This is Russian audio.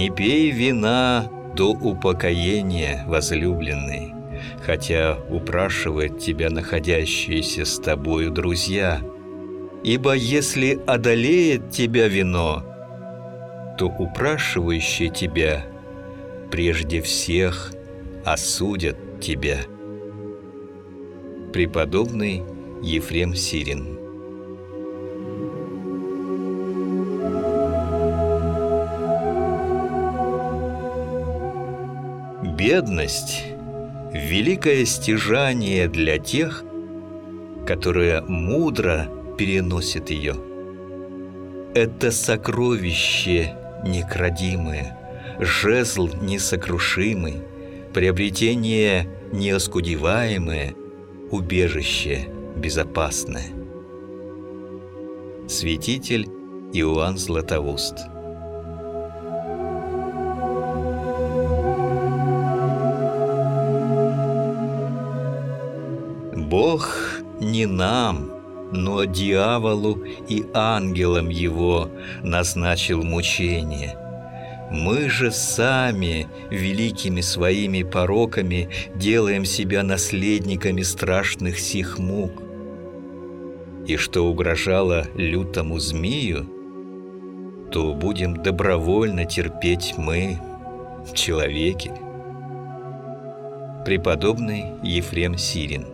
Не пей вина до упокоения, возлюбленный, хотя упрашивают тебя находящиеся с тобою друзья. Ибо если одолеет тебя вино, то упрашивающие тебя прежде всех осудят тебя. Преподобный Ефрем Сирин. Бедность – великое стяжание для тех, которые мудро переносят ее. Это сокровище некрадимое, жезл несокрушимый, приобретение неоскудеваемое, убежище безопасное. Святитель Иоанн Златоуст. Бог не нам, но дьяволу и ангелам его назначил мучение. Мы же сами великими своими пороками делаем себя наследниками страшных сих мук. И что угрожало лютому змею, то будем добровольно терпеть мы, человеки. Преподобный Ефрем Сирин.